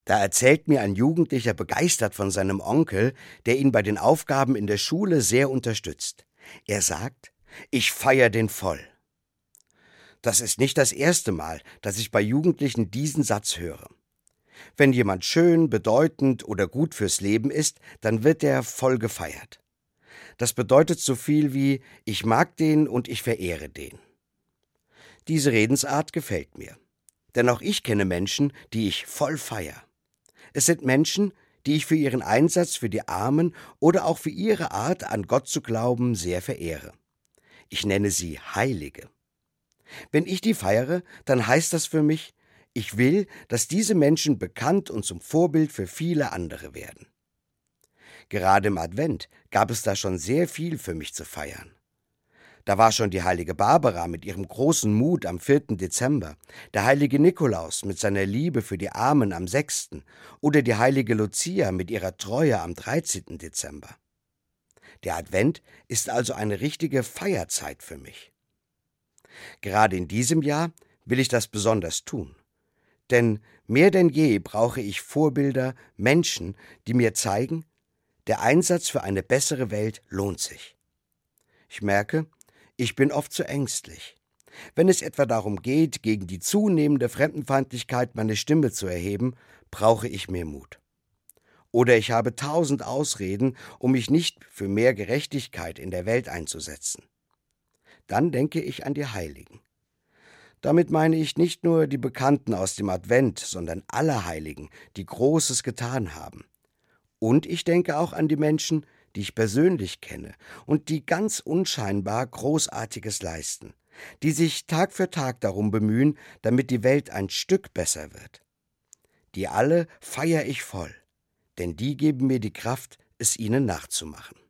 Da erzählt mir ein Jugendlicher begeistert von seinem Onkel, der ihn bei den Aufgaben in der Schule sehr unterstützt. Er sagt: „Ich feier den voll." Das ist nicht das erste Mal, dass ich bei Jugendlichen diesen Satz höre. Wenn jemand schön, bedeutend oder gut fürs Leben ist, dann wird er voll gefeiert. Das bedeutet so viel wie: Ich mag den und ich verehre den. Diese Redensart gefällt mir. Denn auch ich kenne Menschen, die ich voll feier. Es sind Menschen, die ich für ihren Einsatz für die Armen oder auch für ihre Art, an Gott zu glauben, sehr verehre. Ich nenne sie Heilige. Wenn ich die feiere, dann heißt das für mich: Ich will, dass diese Menschen bekannt und zum Vorbild für viele andere werden. Gerade im Advent gab es da schon sehr viel für mich zu feiern. Da war schon die heilige Barbara mit ihrem großen Mut am 4. Dezember, der heilige Nikolaus mit seiner Liebe für die Armen am 6. oder die heilige Lucia mit ihrer Treue am 13. Dezember. Der Advent ist also eine richtige Feierzeit für mich. Gerade in diesem Jahr will ich das besonders tun. Denn mehr denn je brauche ich Vorbilder, Menschen, die mir zeigen, der Einsatz für eine bessere Welt lohnt sich. Ich merke, ich bin oft zu ängstlich. Wenn es etwa darum geht, gegen die zunehmende Fremdenfeindlichkeit meine Stimme zu erheben, brauche ich mehr Mut. Oder ich habe 1000 Ausreden, um mich nicht für mehr Gerechtigkeit in der Welt einzusetzen. Dann denke ich an die Heiligen. Damit meine ich nicht nur die Bekannten aus dem Advent, sondern alle Heiligen, die Großes getan haben. Und ich denke auch an die Menschen, die ich persönlich kenne und die ganz unscheinbar Großartiges leisten, die sich Tag für Tag darum bemühen, damit die Welt ein Stück besser wird. Die alle feiere ich voll, denn die geben mir die Kraft, es ihnen nachzumachen.